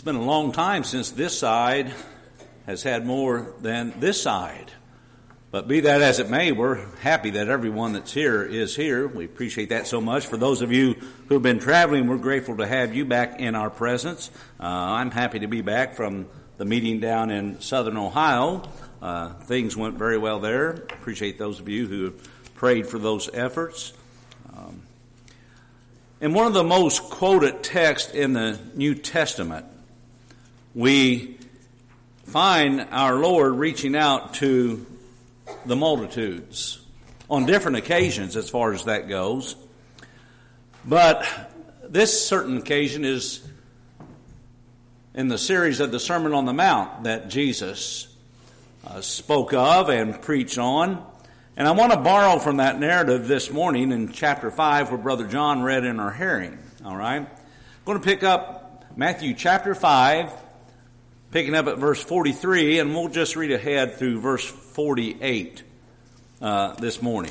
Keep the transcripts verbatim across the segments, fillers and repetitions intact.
been a long time since this side has had more than this side. But be that as it may, we're happy that everyone that's here is here. We appreciate that so much. For those of you who have been traveling, we're grateful to have you back in our presence. Uh, I'm happy to be back from the meeting down in Southern Ohio. Uh, things went very well there. Appreciate those of you who have prayed for those efforts. Um, in one of the most quoted texts in the New Testament, we find our Lord reaching out to the multitudes on different occasions as far as that goes. But this certain occasion is in the series of the Sermon on the Mount that Jesus uh, spoke of and preached on. And I want to borrow from that narrative this morning in chapter five where Brother John read in our hearing. All right? I'm going to pick up Matthew chapter five, picking up at verse forty-three, and we'll just read ahead through verse forty-eight uh, this morning.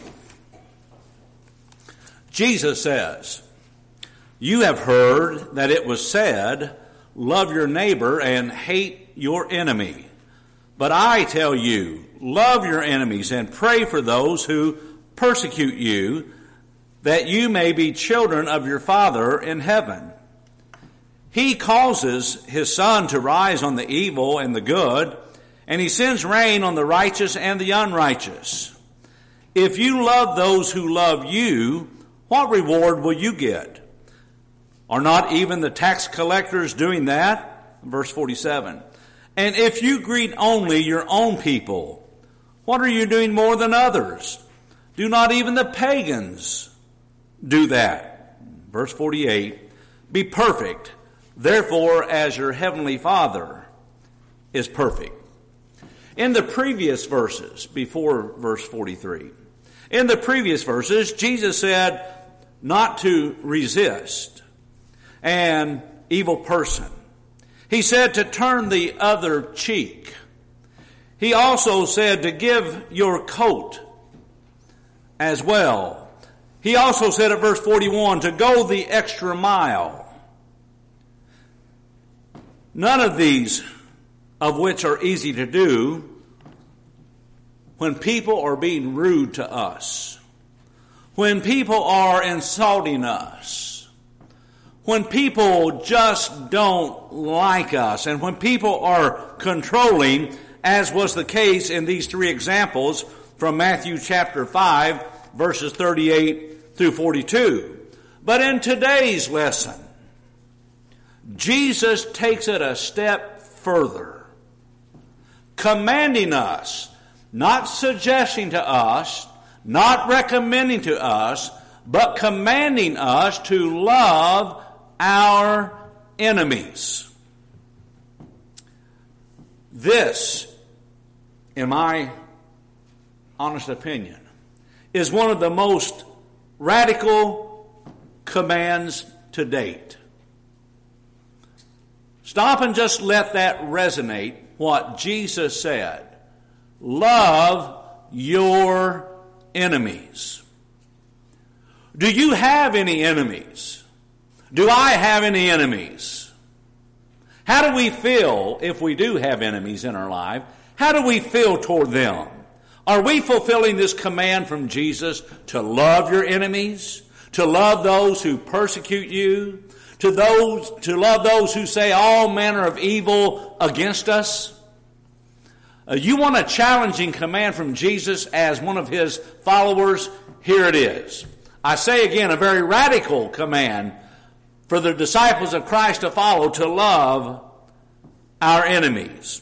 Jesus says, "You have heard that it was said, 'Love your neighbor and hate your enemy.' But I tell you, love your enemies and pray for those who persecute you, that you may be children of your Father in heaven. He causes his sun to rise on the evil and the good, and he sends rain on the righteous and the unrighteous. If you love those who love you, what reward will you get? Are not even the tax collectors doing that?" Verse forty-seven. "And if you greet only your own people, what are you doing more than others? Do not even the pagans do that?" Verse forty-eight. "Be perfect, therefore, as your heavenly Father is perfect." In the previous verses, before verse forty-three, in the previous verses, Jesus said not to resist an evil person. He said to turn the other cheek. He also said to give your coat as well. He also said at verse forty-one to go the extra mile. None of these of which are easy to do when people are being rude to us, when people are insulting us, when people just don't like us, and when people are controlling, as was the case in these three examples from Matthew chapter five, verses thirty-eight through forty-two. But in today's lesson, Jesus takes it a step further, commanding us, not suggesting to us, not recommending to us, but commanding us to love our enemies. This, in my honest opinion, is one of the most radical commands to date. Stop and just let that resonate, what Jesus said. Love your enemies. Do you have any enemies? Do I have any enemies? How do we feel if we do have enemies in our life? How do we feel toward them? Are we fulfilling this command from Jesus to love your enemies? To love those who persecute you? To those, to love those who say all manner of evil against us? Uh, you want a challenging command from Jesus as one of his followers? Here it is. I say again, a very radical command for the disciples of Christ to follow, to love our enemies.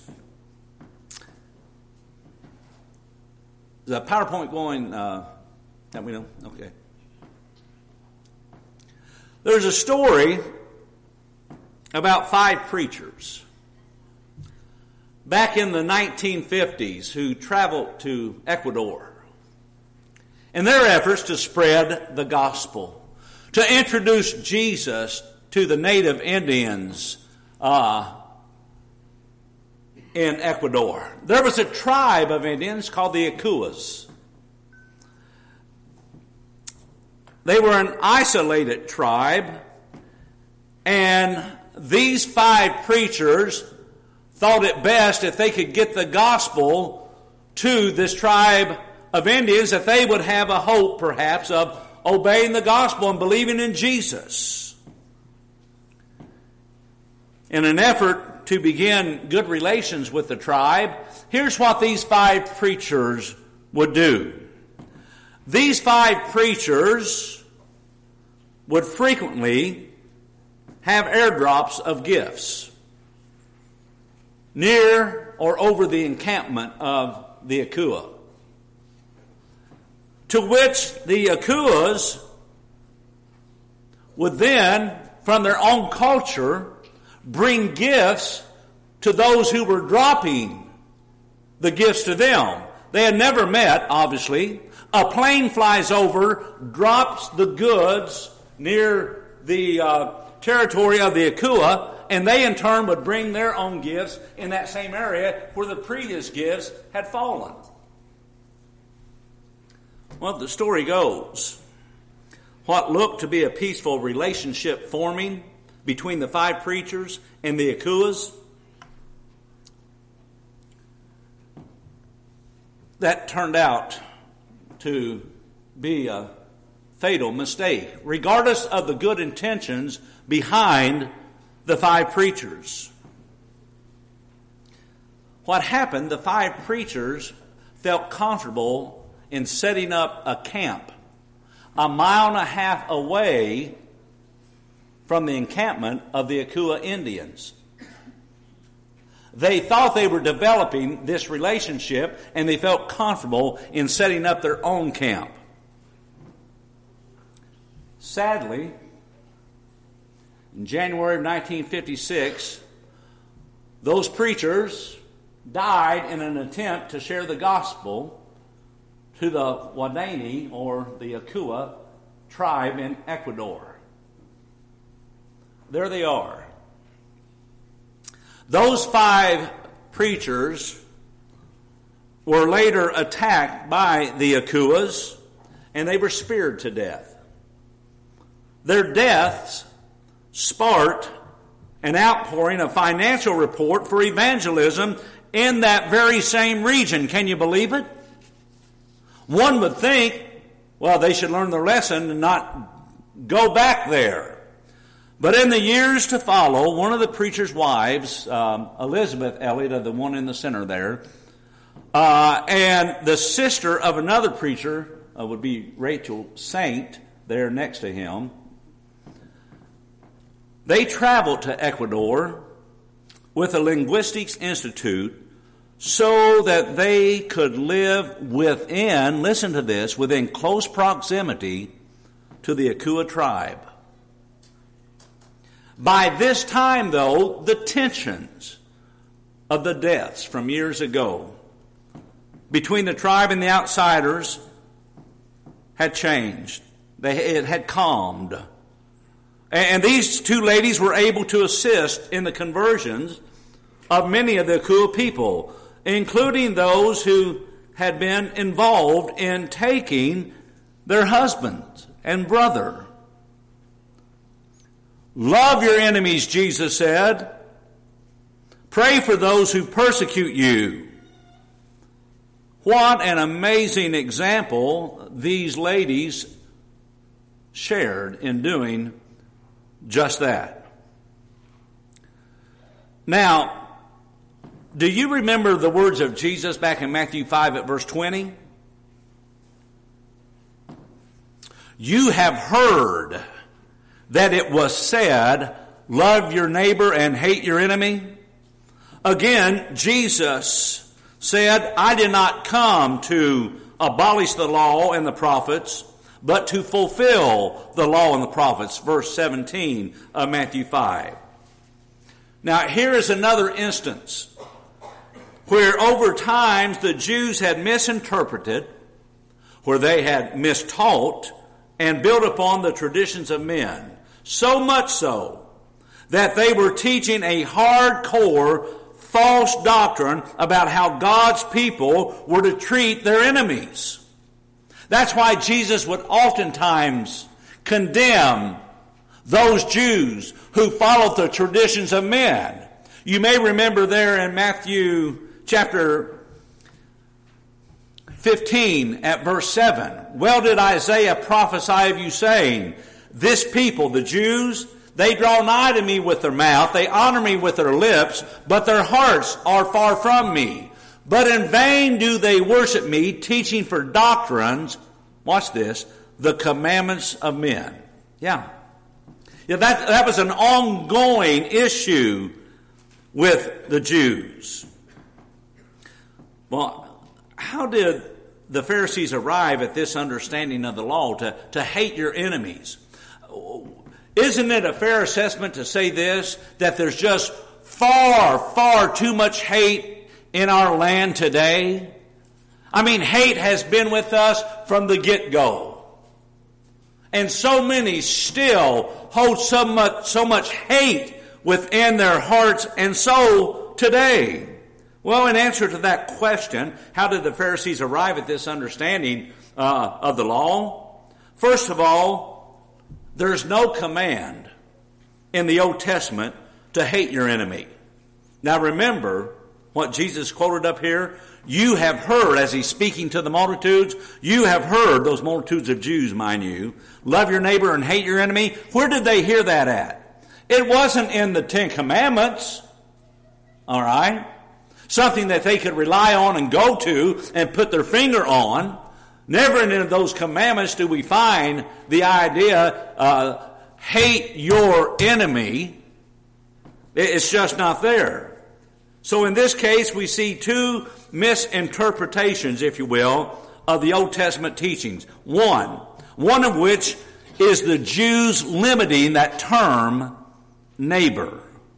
Is the PowerPoint going? Uh, that we know? Okay. There's a story about five preachers back in the nineteen fifties who traveled to Ecuador in their efforts to spread the gospel, to introduce Jesus to the native Indians uh, in Ecuador. There was a tribe of Indians called the Akuas. They were an isolated tribe, and these five preachers thought it best if they could get the gospel to this tribe of Indians, that they would have a hope, perhaps, of obeying the gospel and believing in Jesus. In an effort to begin good relations with the tribe, here's what these five preachers would do. These five preachers would frequently have airdrops of gifts near or over the encampment of the Akua, to which the Akuas would then, from their own culture, bring gifts to those who were dropping the gifts to them. They had never met, obviously. A plane flies over, drops the goods near the uh, territory of the Akua, and they in turn would bring their own gifts in that same area where the previous gifts had fallen. Well, the story goes, what looked to be a peaceful relationship forming between the five preachers and the Akuas, that turned out to be a fatal mistake, regardless of the good intentions behind the five preachers. What happened, the five preachers felt comfortable in setting up a camp a mile and a half away from the encampment of the Akua Indians. They thought they were developing this relationship, and they felt comfortable in setting up their own camp. Sadly, in January of nineteen fifty-six, those preachers died in an attempt to share the gospel to the Wadani, or the Akua tribe in Ecuador. There they are. Those five preachers were later attacked by the Akuas, and they were speared to death. Their deaths sparked an outpouring of financial support for evangelism in that very same region. Can you believe it? One would think, well, they should learn their lesson and not go back there. But in the years to follow, one of the preacher's wives, um, Elizabeth Elliot, the one in the center there, uh, and the sister of another preacher, uh, would be Rachel Saint, there next to him, they traveled to Ecuador with a linguistics institute so that they could live within, listen to this, within close proximity to the Akua tribe. By this time, though, the tensions of the deaths from years ago between the tribe and the outsiders had changed. They, it had calmed. And these two ladies were able to assist in the conversions of many of the Akua people, including those who had been involved in taking their husband and brother. Love your enemies, Jesus said. Pray for those who persecute you. What an amazing example these ladies shared in doing just that. Now, do you remember the words of Jesus back in Matthew five at verse twenty? You have heard that it was said, love your neighbor and hate your enemy. Again, Jesus said, I did not come to abolish the law and the prophets, but to fulfill the law and the prophets. Verse seventeen of Matthew five. Now, here is another instance where over times the Jews had misinterpreted, where they had mistaught and built upon the traditions of men. So much so that they were teaching a hardcore false doctrine about how God's people were to treat their enemies. That's why Jesus would oftentimes condemn Those Jews who followed the traditions of men. You may remember there in Matthew chapter fifteen at verse seven. Well did Isaiah prophesy of you, saying, this people, the Jews, they draw nigh to me with their mouth, they honor me with their lips, but their hearts are far from me. But in vain do they worship me, teaching for doctrines, watch this, the commandments of men. Yeah. Yeah, that, that was an ongoing issue with the Jews. Well, how did the Pharisees arrive at this understanding of the law, to, to hate your enemies? Isn't it a fair assessment to say this, that there's just far, far too much hate in our land today? I mean, hate has been with us from the get-go. And so many still hold so much, so much hate within their hearts and soul today. Well, in answer to that question, how did the Pharisees arrive at this understanding uh, of the law? First of all, there's no command in the Old Testament to hate your enemy. Now remember what Jesus quoted up here. You have heard, as he's speaking to the multitudes, you have heard, those multitudes of Jews, mind you, love your neighbor and hate your enemy. Where did they hear that at? It wasn't in the Ten Commandments, all right? Something that they could rely on and go to and put their finger on. Never in any of those commandments do we find the idea, uh, hate your enemy. It's just not there. So in this case, we see two misinterpretations, if you will, of the Old Testament teachings. One, one of which is the Jews limiting that term neighbor.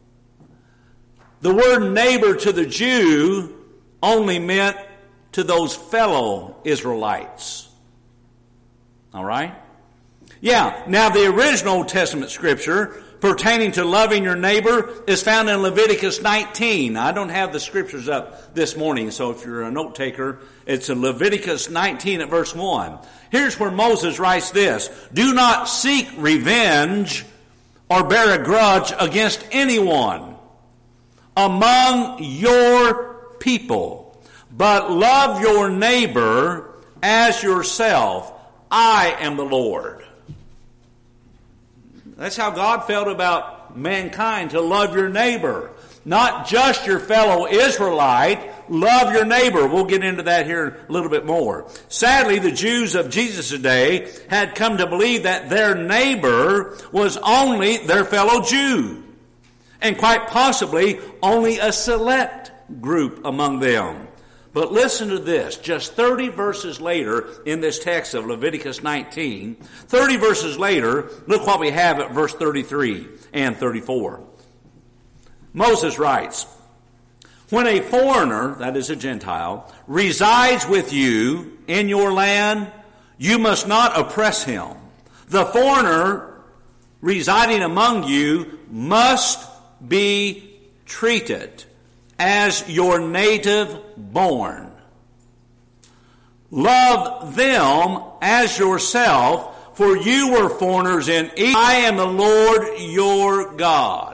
The word neighbor to the Jew only meant to those fellow Israelites. All right? Yeah, now the original Old Testament scripture pertaining to loving your neighbor is found in Leviticus nineteen. I don't have the scriptures up this morning, so if you're a note taker, it's in Leviticus nineteen at verse one. Here's where Moses writes this: do not seek revenge or bear a grudge against anyone among your people, but love your neighbor as yourself. I am the Lord. That's how God felt about mankind, to love your neighbor. Not just your fellow Israelite, love your neighbor. We'll get into that here a little bit more. Sadly, the Jews of Jesus' day had come to believe that their neighbor was only their fellow Jew, and quite possibly only a select group among them. But listen to this. Just thirty verses later in this text of Leviticus nineteen, thirty verses later, look what we have at verse thirty-three and thirty-four. Moses writes, when a foreigner, that is a Gentile, resides with you in your land, you must not oppress him. The foreigner residing among you must be treated as your native born. Love them as yourself, for you were foreigners in Egypt. I am the Lord your God.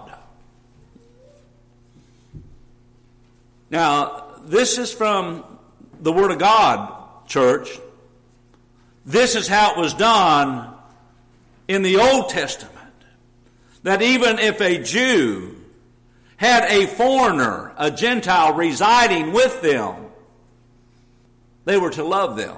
Now, this is from the Word of God, church. This is how it was done in the Old Testament. That even if a Jew had a foreigner, a Gentile, residing with them, they were to love them.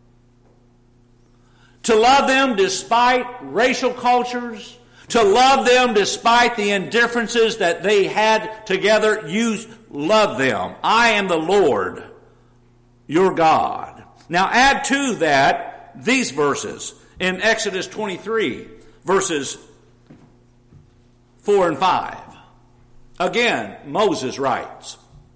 To love them despite racial cultures, to love them despite the indifferences that they had together. You love them. I am the Lord, your God. Now add to that these verses in Exodus twenty-three, verses four and five. Again, Moses writes,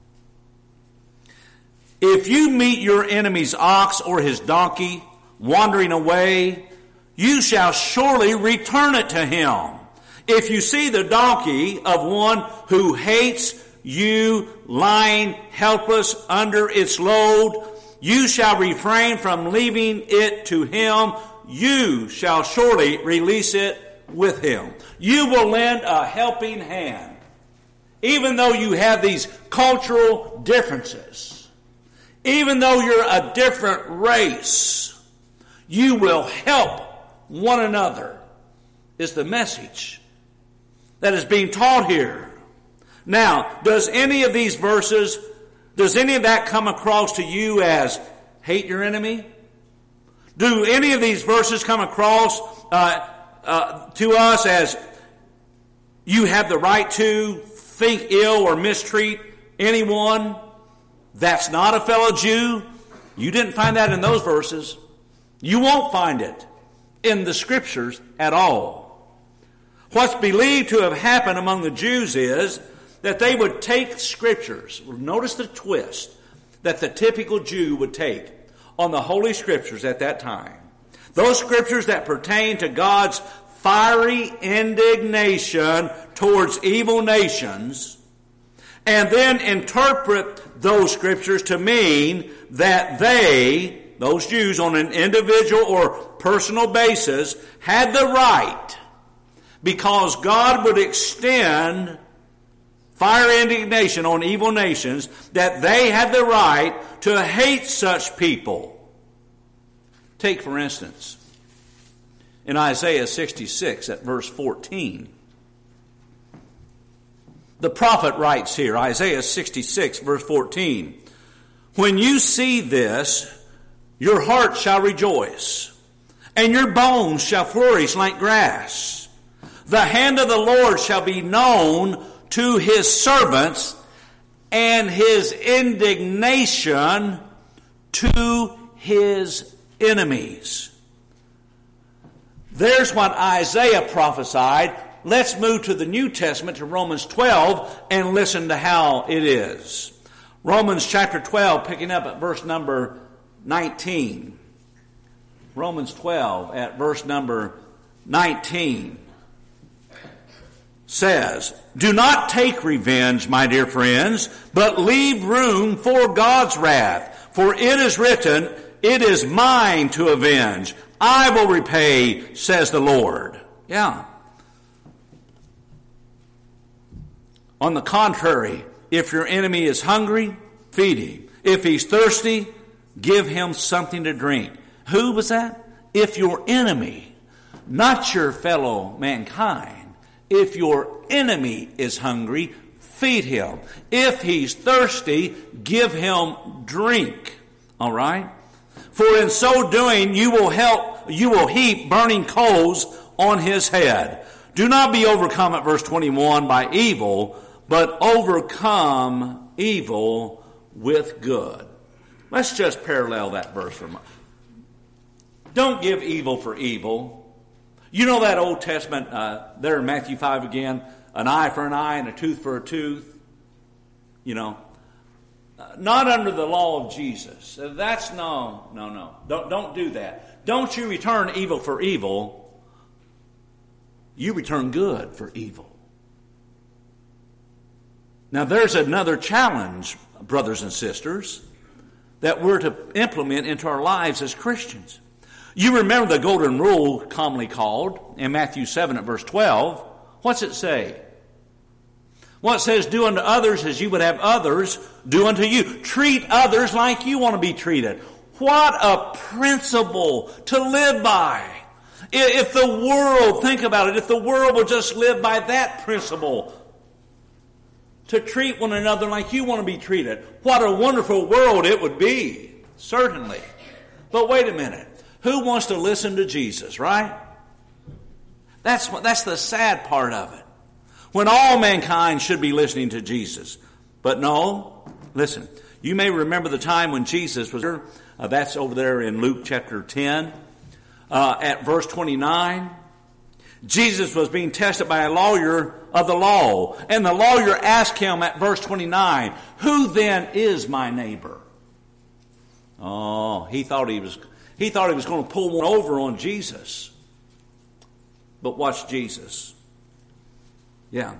if you meet your enemy's ox or his donkey wandering away, you shall surely return it to him. If you see the donkey of one who hates you lying helpless under its load, you shall refrain from leaving it to him. You shall surely release it with him. You will lend a helping hand. Even though you have these cultural differences, even though you're a different race, you will help one another, is the message that is being taught here. Now, does any of these verses, does any of that come across to you as hate your enemy? Do any of these verses come across uh, uh, to us as you have the right to think ill or mistreat anyone that's not a fellow Jew? You didn't find that in those verses. You won't find it in the Scriptures at all. What's believed to have happened among the Jews is that they would take Scriptures. Notice the twist that the typical Jew would take on the Holy Scriptures at that time. Those Scriptures that pertain to God's fiery indignation towards evil nations, and then interpret those Scriptures to mean that they, those Jews, on an individual or personal basis, had the right, because God would extend fire indignation on evil nations, that they had the right to hate such people. Take, for instance, in Isaiah sixty-six at verse fourteen. The prophet writes here, Isaiah sixty-six verse fourteen, "When you see this, your heart shall rejoice, and your bones shall flourish like grass. The hand of the Lord shall be known to his servants, and his indignation to his enemies." There's what Isaiah prophesied. Let's move to the New Testament, to Romans twelve, and listen to how it is. Romans chapter twelve, picking up at verse number nineteen. Romans twelve at verse number nineteen says, "Do not take revenge, my dear friends, but leave room for God's wrath. For it is written, 'It is mine to avenge. I will repay, says the Lord.'" Yeah. On the contrary, if your enemy is hungry, feed him. If he's thirsty, give him something to drink. Who was that? If your enemy, not your fellow mankind, if your enemy is hungry, feed him. If he's thirsty, give him drink. All right? For in so doing, you will help, you will heap burning coals on his head. Do not be overcome at verse twenty-one by evil, but overcome evil with good. Let's just parallel that verse for a moment. Don't give evil for evil. You know that Old Testament, uh, there in Matthew five again, an eye for an eye and a tooth for a tooth. You know, uh, not under the law of Jesus. Uh, that's no, no, no. Don't, don't do that. Don't you return evil for evil. You return good for evil. Now there's another challenge, brothers and sisters, that we're to implement into our lives as Christians. You remember the golden rule, commonly called, in Matthew seven at verse twelve. What's it say? Well, it says, "Do unto others as you would have others do unto you." Treat others like you want to be treated. What a principle to live by. If the world, think about it, if the world will just live by that principle, to treat one another like you want to be treated, what a wonderful world it would be. Certainly. But wait a minute. Who wants to listen to Jesus, right? That's what, that's the sad part of it. When all mankind should be listening to Jesus. But no, listen. You may remember the time when Jesus was here. Uh, that's over there in Luke chapter ten. Uh, at verse twenty-nine. Jesus was being tested by a lawyer of the law. And the lawyer asked him at verse twenty-nine, "Who then is my neighbor?" Oh, he thought he was... He thought he was going to pull one over on Jesus. But watch Jesus. Yeah.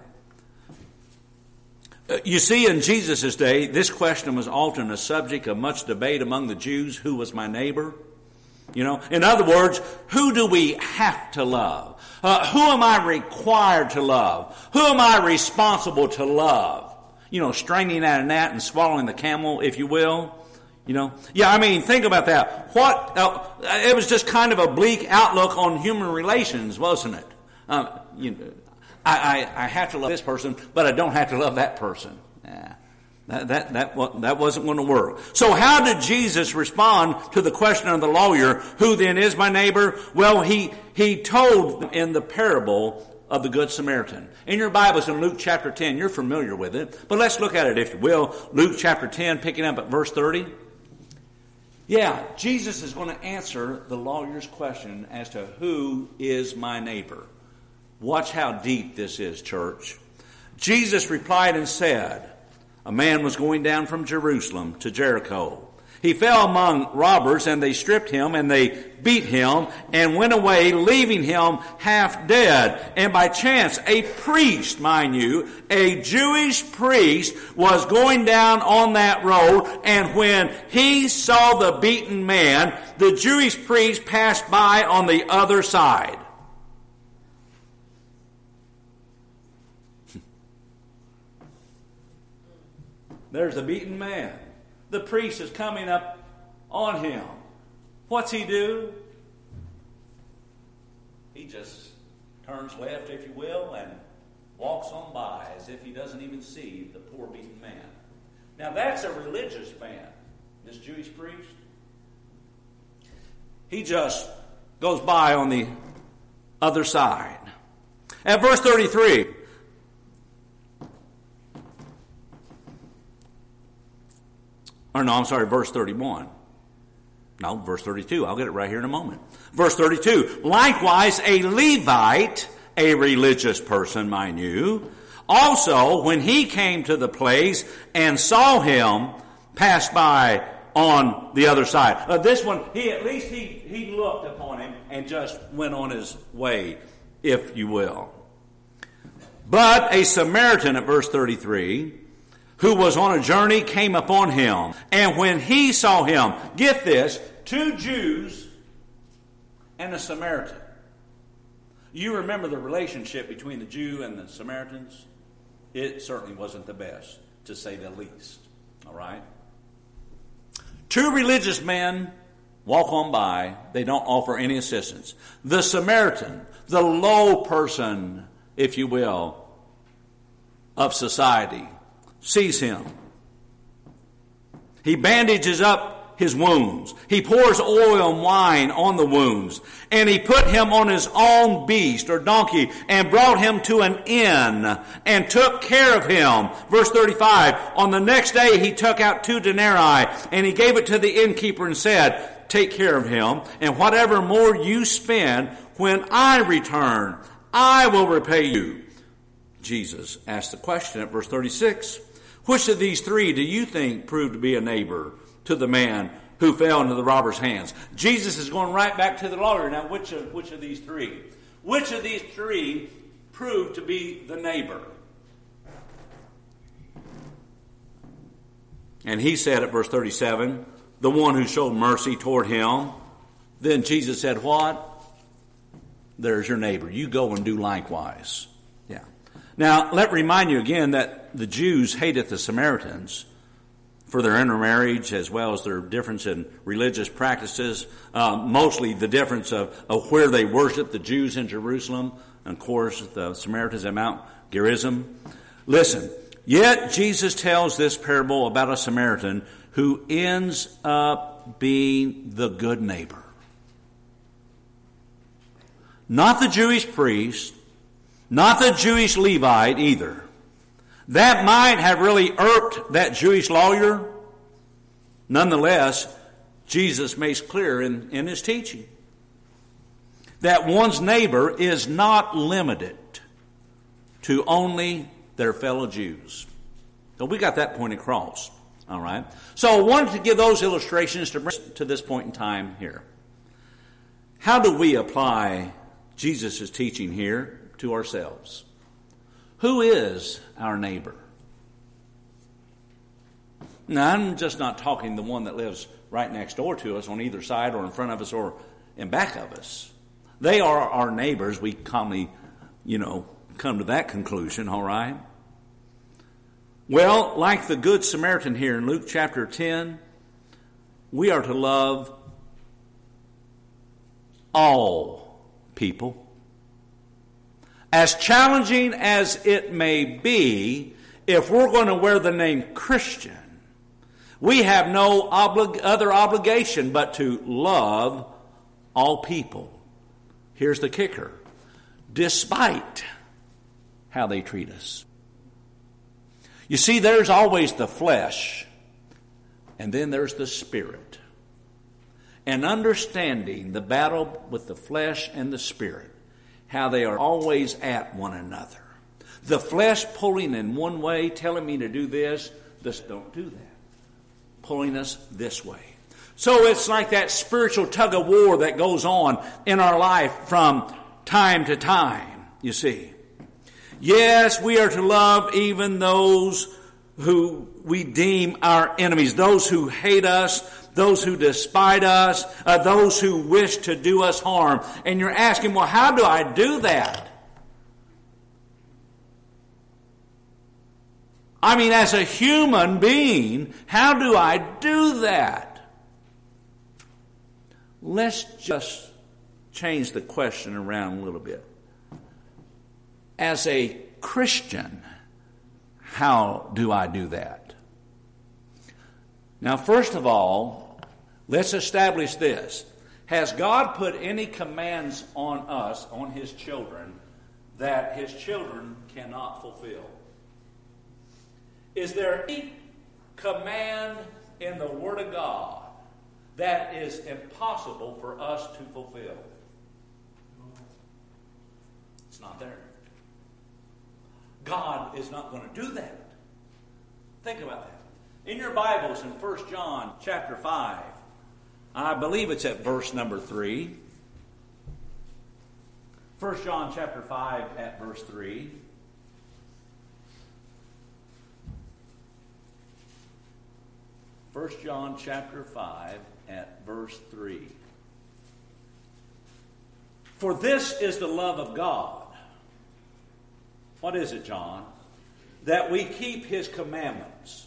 You see, in Jesus' day, this question was often a subject of much debate among the Jews. Who was my neighbor? You know, in other words, who do we have to love? Uh, who am I required to love? Who am I responsible to love? You know, straining at a gnat and swallowing the camel, if you will. You know, yeah, I mean, think about that. What, uh, it was just kind of a bleak outlook on human relations, wasn't it? Um, you know, I, I, I have to love this person, but I don't have to love that person. Yeah. That, that, that, that wasn't going to work. So how did Jesus respond to the question of the lawyer, who then is my neighbor? Well, he, he told in the parable of the Good Samaritan. In your Bibles in Luke chapter ten, you're familiar with it, but let's look at it if you will. Luke chapter ten, picking up at verse thirty. Yeah, Jesus is going to answer the lawyer's question as to who is my neighbor. Watch how deep this is, church. Jesus replied and said, a man was going down from Jerusalem to Jericho. He fell among robbers, and they stripped him, and they beat him, and went away, leaving him half dead. And by chance, a priest, mind you, a Jewish priest, was going down on that road, and when he saw the beaten man, the Jewish priest passed by on the other side. There's the beaten man. The priest is coming up on him. What's he do? He just turns left, if you will, and walks on by as if he doesn't even see the poor beaten man. Now that's a religious man, this Jewish priest. He just goes by on the other side. At verse thirty-three, Or no, I'm sorry, verse thirty-one. No, verse thirty-two. I'll get it right here in a moment. Verse thirty-two. Likewise, a Levite, a religious person, mind you, also, when he came to the place and saw him, passed by on the other side. Uh, this one, he at least he, he looked upon him and just went on his way, if you will. But a Samaritan, at verse thirty-three, who was on a journey, came upon him. And when he saw him, get this, two Jews and a Samaritan. You remember the relationship between the Jew and the Samaritans? It certainly wasn't the best, to say the least. All right? Two religious men walk on by. They don't offer any assistance. The Samaritan, the low person, if you will, of society, sees him. He bandages up his wounds. He pours oil and wine on the wounds. And he put him on his own beast or donkey and brought him to an inn and took care of him. Verse thirty-five, on the next day he took out two denarii and he gave it to the innkeeper and said, take care of him, and whatever more you spend, when I return, I will repay you. Jesus asked the question at verse thirty-six. Which of these three do you think proved to be a neighbor to the man who fell into the robber's hands? Jesus is going right back to the lawyer. Now, which of, which of these three? Which of these three proved to be the neighbor? And he said at verse thirty-seven, the one who showed mercy toward him. Then Jesus said, what? There's your neighbor. You go and do likewise. Yeah. Now, let me remind you again that the Jews hated the Samaritans for their intermarriage as well as their difference in religious practices, uh, mostly the difference of, of where they worshiped, the Jews in Jerusalem, and of course the Samaritans at Mount Gerizim. Listen, yet Jesus tells this parable about a Samaritan who ends up being the good neighbor. Not the Jewish priest, not the Jewish Levite either. That might have really irked that Jewish lawyer. Nonetheless, Jesus makes clear in, in his teaching that one's neighbor is not limited to only their fellow Jews. So we got that point across. All right. So I wanted to give those illustrations to bring to this point in time here. How do we apply Jesus' teaching here to ourselves? Who is our neighbor? Now, I'm just not talking the one that lives right next door to us on either side or in front of us or in back of us. They are our neighbors. We commonly, you know, come to that conclusion, all right? Well, like the Good Samaritan here in Luke chapter ten, we are to love all people. As challenging as it may be, if we're going to wear the name Christian, we have no oblig- other obligation but to love all people. Here's the kicker. Despite how they treat us. You see, there's always the flesh, and then there's the spirit. And understanding the battle with the flesh and the spirit, how they are always at one another. The flesh pulling in one way, telling me to do this, this don't do that. Pulling us this way. So it's like that spiritual tug of war that goes on in our life from time to time, you see. Yes, we are to love even those who we deem our enemies, those who hate us, those who despise us, uh, those who wish to do us harm. And you're asking, well, how do I do that? I mean, as a human being, how do I do that? Let's just change the question around a little bit. As a Christian, how do I do that? Now, first of all, let's establish this. Has God put any commands on us, on His children, that His children cannot fulfill? Is there any command in the Word of God that is impossible for us to fulfill? It's not there. God is not going to do that. Think about that. In your Bibles in First John chapter five, I believe it's at verse number three. First John chapter five at verse three. First John chapter five at verse three. For this is the love of God. What is it, John? That we keep His commandments.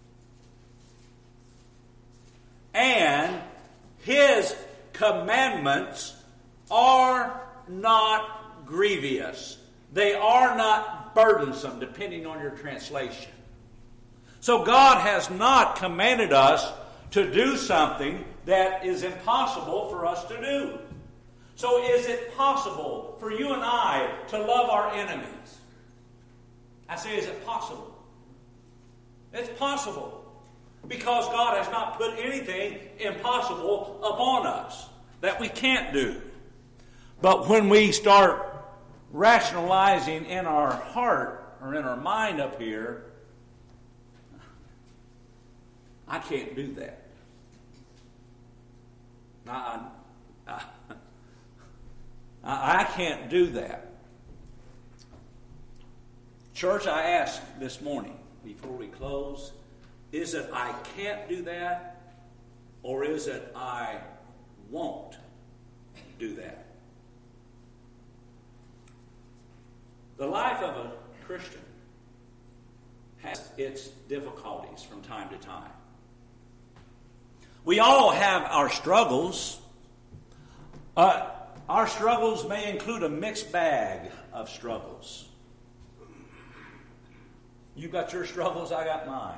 And His commandments are not grievous. They are not burdensome, depending on your translation. So God has not commanded us to do something that is impossible for us to do. So is it possible for you and I to love our enemies? I say, is it possible? It's possible. Because God has not put anything impossible upon us that we can't do. But when we start rationalizing in our heart or in our mind up here, I can't do that. I, I, I can't do that. Church, I ask this morning, before we close, is it I can't do that, or is it I won't do that? The life of a Christian has its difficulties from time to time. We all have our struggles. Uh, our struggles may include a mixed bag of struggles. You got your struggles, I got mine.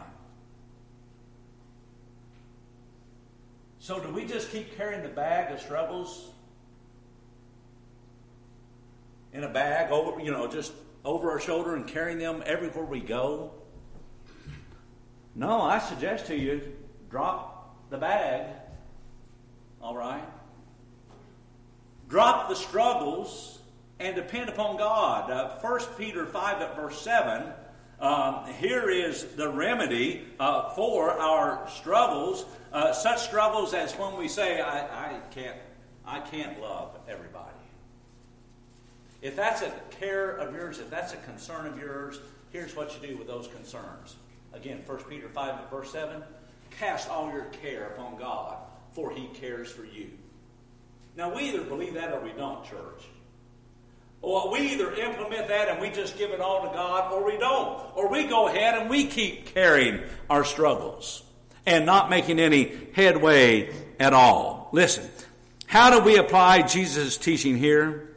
So do we just keep carrying the bag of struggles in a bag over, you know, just over our shoulder and carrying them everywhere we go? No, I suggest to you, drop the bag, all right? Drop the struggles and depend upon God. Uh, First Peter five at verse seven, um, here is the remedy uh, for our struggles. Uh, such struggles as when we say, I, I can't, I can't love everybody. If that's a care of yours, if that's a concern of yours, here's what you do with those concerns. Again, First Peter five verse seven. cast all your care upon God, for he cares for you. Now, we either believe that or we don't, church. Or we either implement that and we just give it all to God, or we don't. Or we go ahead and we keep carrying our struggles and not making any headway at all. Listen, how do we apply Jesus' teaching here?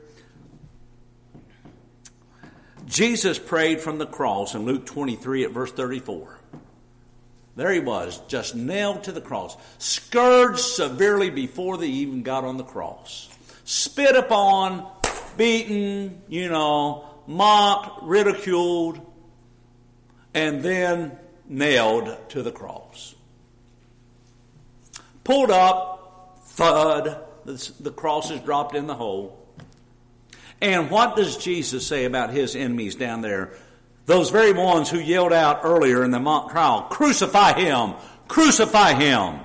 Jesus prayed from the cross in Luke twenty-three at verse thirty-four. There he was, just nailed to the cross, scourged severely before they even got on the cross, spit upon, beaten, you know, mocked, ridiculed, and then nailed to the cross. Pulled up, thud, the cross is dropped in the hole. And what does Jesus say about his enemies down there? Those very ones who yelled out earlier in the mock trial, crucify him, crucify him.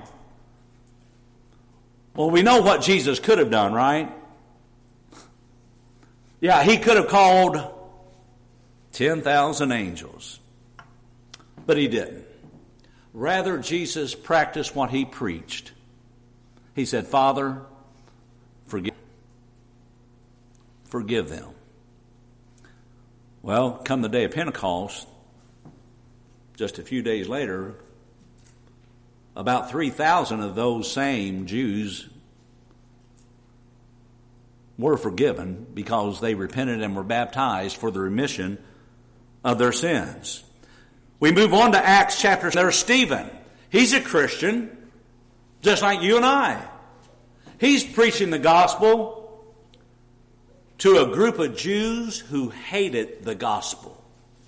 Well, we know what Jesus could have done, right? Yeah, he could have called ten thousand angels. But he didn't. Rather, Jesus practiced what he preached. He said, Father, forgive, forgive them. Well, come the day of Pentecost, just a few days later, about three thousand of those same Jews were forgiven because they repented and were baptized for the remission of their sins. We move on to Acts chapter. There's Stephen. He's a Christian, just like you and I. He's preaching the gospel to a group of Jews who hated the gospel.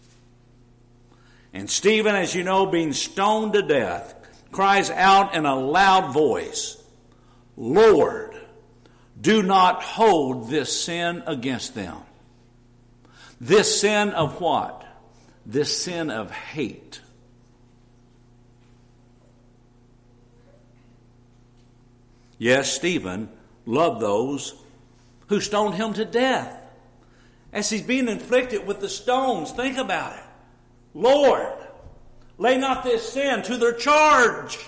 And Stephen, as you know, being stoned to death, cries out in a loud voice, Lord, do not hold this sin against them. This sin of what? This sin of hate. Yes, Stephen loved those who stoned him to death. As he's being inflicted with the stones, think about it. Lord, lay not this sin to their charge.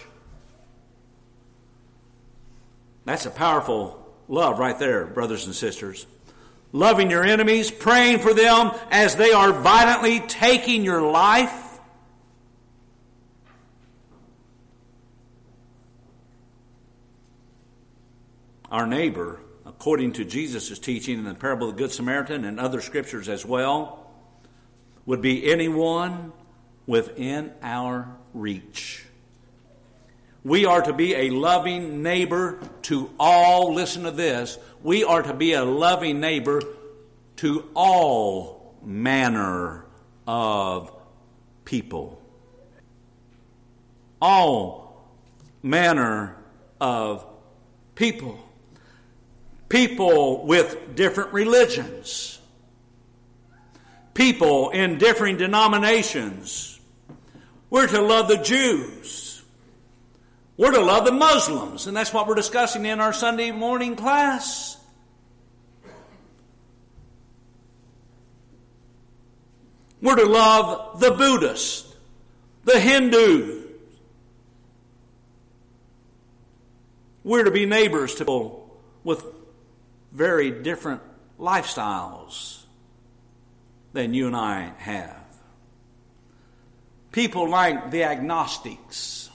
That's a powerful love right there, brothers and sisters. Loving your enemies, praying for them as they are violently taking your life. Our neighbor, according to Jesus' teaching in the parable of the Good Samaritan and other scriptures as well, would be anyone within our reach. We are to be a loving neighbor to all, listen to this, we are to be a loving neighbor to all manner of people. All manner of people. People with different religions. People in differing denominations. We're to love the Jews. We're to love the Muslims. And that's what we're discussing in our Sunday morning class. We're to love the Buddhists, the Hindus. We're to be neighbors to people with very different lifestyles than you and I have. People like the agnostics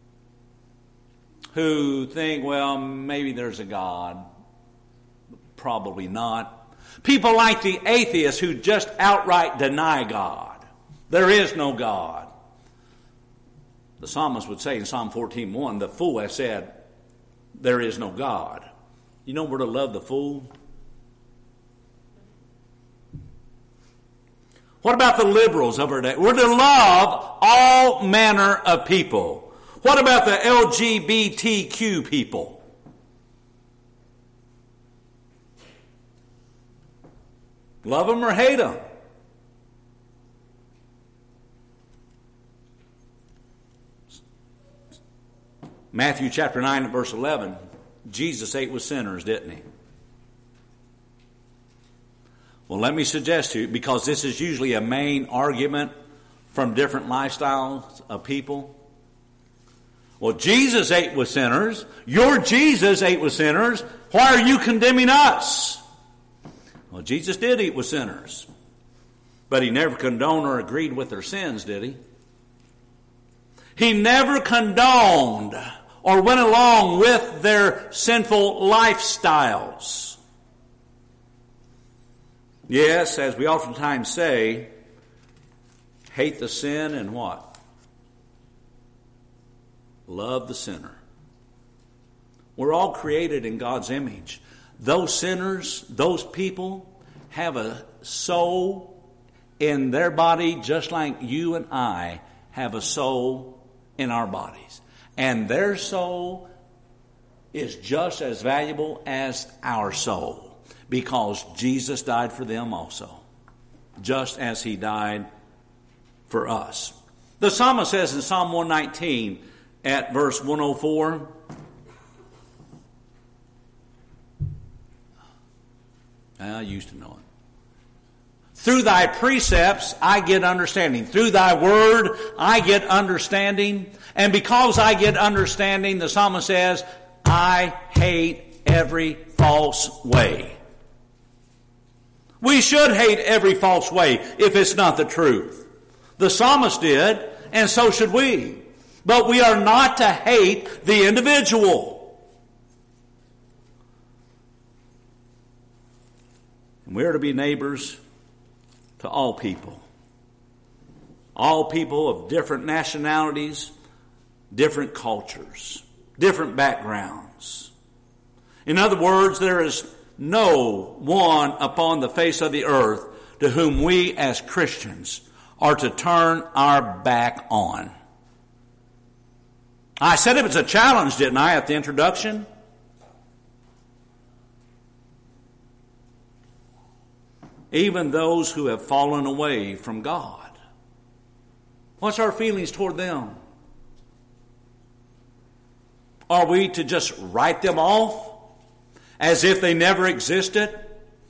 who think, well, maybe there's a God. Probably not. People like the atheists who just outright deny God. There is no God. The psalmist would say in Psalm fourteen one, the fool has said, there is no God. You know we're to love the fool? What about the liberals of our day? We're to love all manner of people. What about the L G B T Q people? Love them or hate them? Matthew chapter nine and verse eleven. Jesus ate with sinners, didn't he? Well, let me suggest to you, because this is usually a main argument from different lifestyles of people. Well, Jesus ate with sinners. Your Jesus ate with sinners. Why are you condemning us? Well, Jesus did eat with sinners. But he never condoned or agreed with their sins, did he? He never condoned or went along with their sinful lifestyles. Yes, as we oftentimes say, hate the sin and what? Love the sinner. We're all created in God's image. Those sinners, those people, have a soul in their body just like you and I have a soul in our bodies. And their soul is just as valuable as our soul because Jesus died for them also, just as he died for us. The psalmist says in Psalm one nineteen at verse one oh four, I used to know it. Through thy precepts I get understanding. Through thy word I get understanding. And because I get understanding, the psalmist says, I hate every false way. We should hate every false way if it's not the truth. The psalmist did, and so should we. But we are not to hate the individual. And we are to be neighbors to all people. All people of different nationalities, different cultures, different backgrounds. In other words, there is no one upon the face of the earth to whom we as Christians are to turn our back on. I said it was a challenge, didn't I, at the introduction? Even those who have fallen away from God. What's our feelings toward them? Are we to just write them off as if they never existed?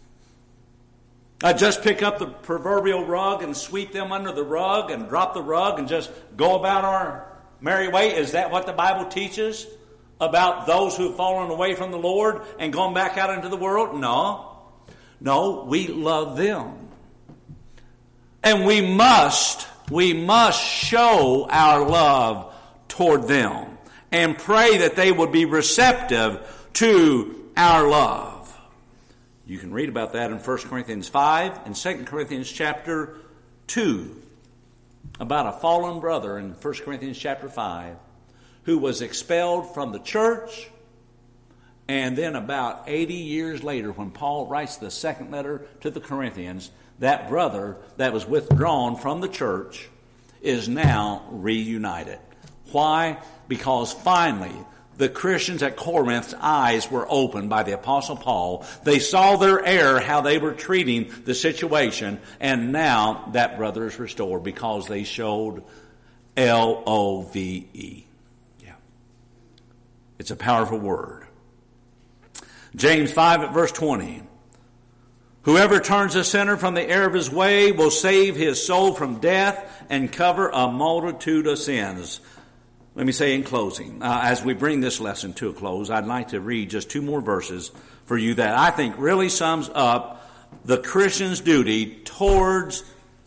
I just pick up the proverbial rug and sweep them under the rug and drop the rug and just go about our merry way? Is that what the Bible teaches about those who have fallen away from the Lord and gone back out into the world? No. No, we love them. And we must, we must show our love toward them and pray that they would be receptive to our love. You can read about that in First Corinthians five and Second Corinthians chapter two. About a fallen brother in First Corinthians chapter five who was expelled from the church. And then about eighty years later, when Paul writes the second letter to the Corinthians, that brother that was withdrawn from the church is now reunited. Why? Because finally, the Christians at Corinth's eyes were opened by the Apostle Paul. They saw their error, how they were treating the situation, and now that brother is restored because they showed L O V E. Yeah. It's a powerful word. James five at verse twenty. Whoever turns a sinner from the error of his way will save his soul from death and cover a multitude of sins. Let me say in closing, uh, as we bring this lesson to a close, I'd like to read just two more verses for you that I think really sums up the Christian's duty towards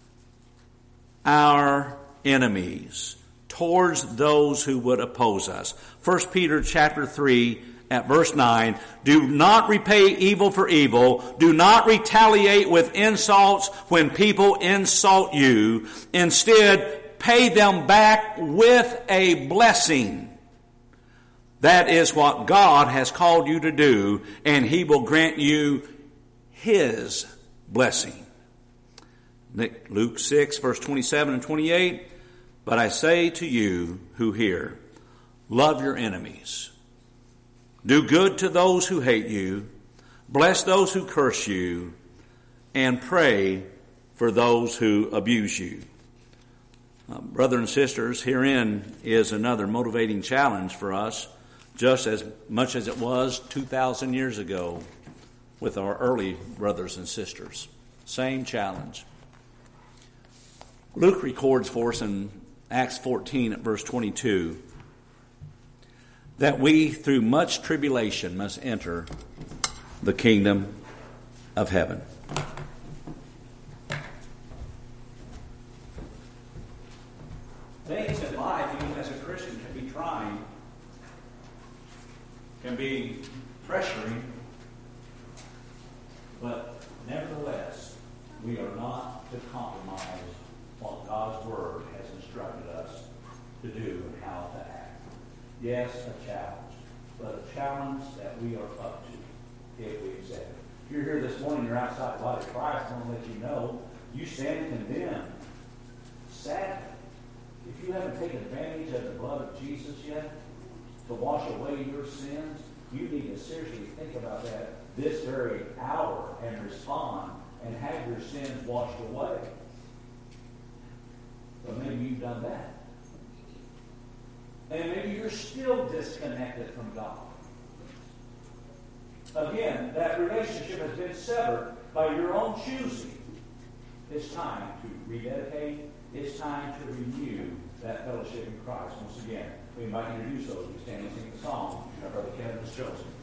our enemies, towards those who would oppose us. First Peter chapter three at verse nine, do not repay evil for evil. Do not retaliate with insults when people insult you. Instead, pay them back with a blessing. That is what God has called you to do, and he will grant you his blessing. Luke six, verse twenty-seven and twenty-eight, but I say to you who hear, love your enemies. Do good to those who hate you. Bless those who curse you. And pray for those who abuse you. Uh, brothers and sisters, herein is another motivating challenge for us, just as much as it was two thousand years ago with our early brothers and sisters. Same challenge. Luke records for us in Acts fourteen at verse twenty-two that we, through much tribulation, must enter the kingdom of heaven. Things in life, even as a Christian, can be trying, can be pressuring, but nevertheless, we are not to compromise what God's Word has instructed us to do and how to act. Yes, a challenge, but a challenge that we are up to if we accept it. If you're here this morning, you're outside the body of Christ, I want to let you know you stand condemned. Sadly, if you haven't taken advantage of the blood of Jesus yet to wash away your sins, you need to seriously think about that this very hour and respond and have your sins washed away. But maybe you've done that. And maybe you're still disconnected from God. Again, that relationship has been severed by your own choosing. It's time to rededicate. It's time to renew that fellowship in Christ. Once again, we invite you to do so as we stand and sing the song our Brother Kevin has chosen.